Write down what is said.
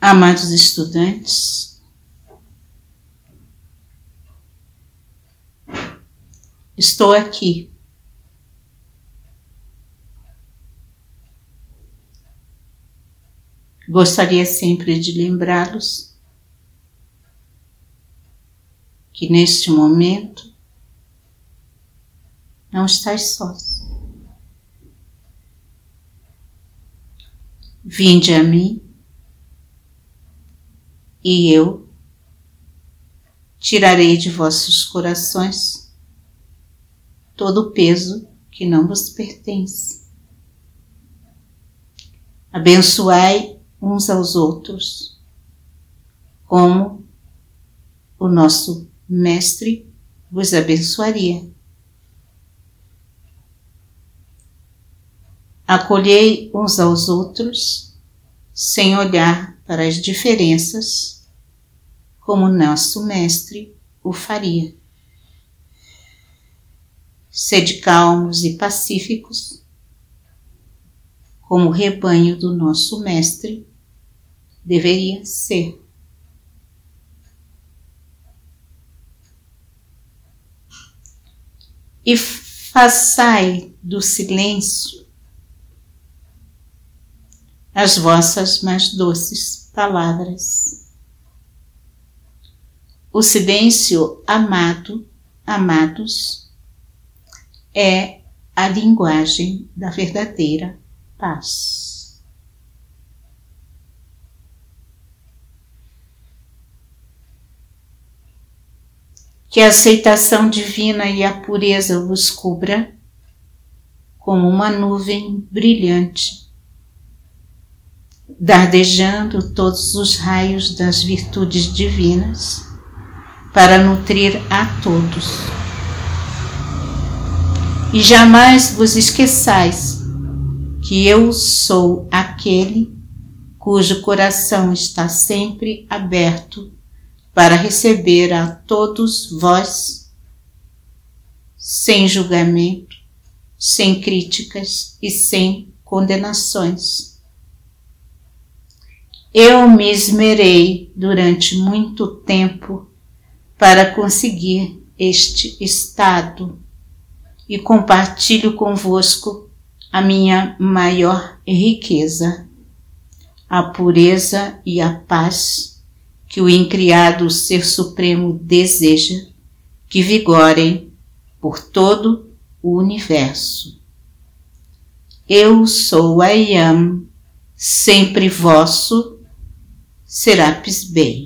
Amados estudantes, estou aqui. Gostaria sempre de lembrá-los que neste momento não estáis sós. Vinde a mim e eu tirarei de vossos corações todo o peso que não vos pertence. Abençoai uns aos outros, como o nosso Mestre vos abençoaria. Acolhei uns aos outros, sem olhar para as diferenças, como nosso Mestre o faria. Sede calmos e pacíficos, como o rebanho do nosso Mestre deveria ser. E façai do silêncio as vossas mais doces palavras. O silêncio, amados, é a linguagem da verdadeira paz. Que a aceitação divina e a pureza vos cubra como uma nuvem brilhante, dardejando todos os raios das virtudes divinas para nutrir a todos. E jamais vos esqueçais que eu sou aquele cujo coração está sempre aberto para receber a todos vós, sem julgamento, sem críticas e sem condenações. Eu me esmerei durante muito tempo para conseguir este estado e compartilho convosco a minha maior riqueza, a pureza e a paz que o incriado Ser Supremo deseja que vigorem por todo o universo. Eu sou I Am, sempre vosso Serapis Bey.